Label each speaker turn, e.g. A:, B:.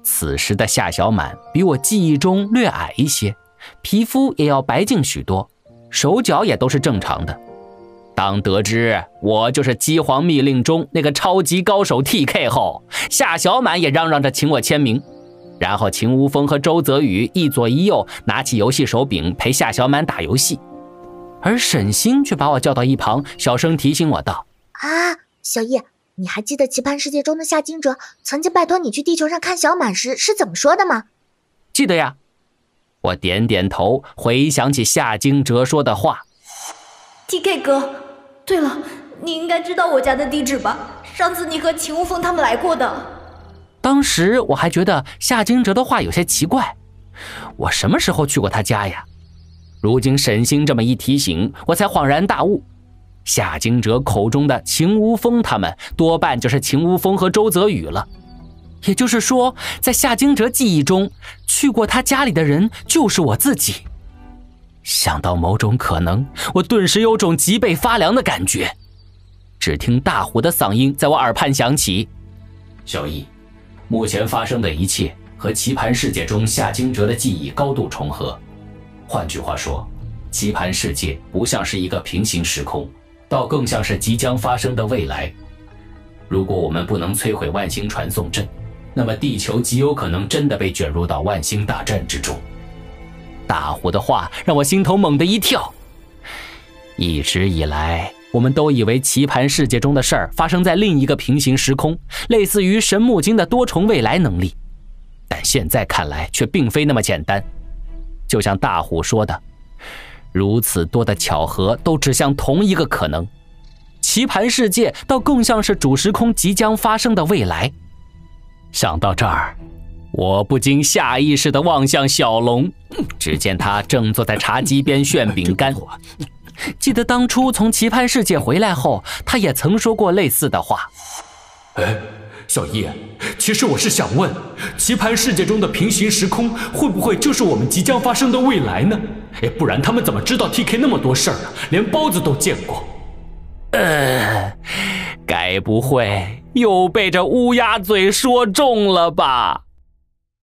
A: 此时的夏小满比我记忆中略矮一些，皮肤也要白净许多，手脚也都是正常的。当得知我就是饥荒密令中那个超级高手 TK 后，夏小满也嚷嚷着请我签名。然后秦无风和周泽宇一左一右拿起游戏手柄陪夏小满打游戏，而沈星却把我叫到一旁，小声提醒我道：
B: 啊，小叶，你还记得棋盘世界中的夏金哲曾经拜托你去地球上看小满时是怎么说的吗？
A: 记得呀。我点点头，回想起夏金哲说的话。
C: TK 哥，对了，你应该知道我家的地址吧？上次你和秦无风他们来过的。
A: 当时我还觉得夏金哲的话有些奇怪，我什么时候去过他家呀？如今沈星这么一提醒，我才恍然大悟，夏金哲口中的秦无风他们多半就是秦无风和周泽宇了。也就是说，在夏金哲记忆中，去过他家里的人就是我自己。想到某种可能，我顿时有种脊背发凉的感觉。只听大虎的嗓音在我耳畔响起：小易，目前发生的一切和棋盘世界中夏金哲的记忆高度重合。换句话说，棋盘世界不像是一个平行时空，倒更像是即将发生的未来。如果我们不能摧毁万星传送阵，那么地球极有可能真的被卷入到万星大战之中。大虎的话让我心头猛地一跳。一直以来，我们都以为棋盘世界中的事儿发生在另一个平行时空，类似于神木经的多重未来能力，但现在看来却并非那么简单。就像大虎说的，如此多的巧合都指向同一个可能，棋盘世界倒更像是主时空即将发生的未来。想到这儿，我不禁下意识地望向小龙，只见他正坐在茶几边炫饼干。记得当初从棋盘世界回来后，他也曾说过类似的话。
D: 小叶，其实我是想问，棋盘世界中的平行时空会不会就是我们即将发生的未来呢？不然他们怎么知道 TK 那么多事儿呢？连包子都见过。
A: 该不会又被这乌鸦嘴说中了吧？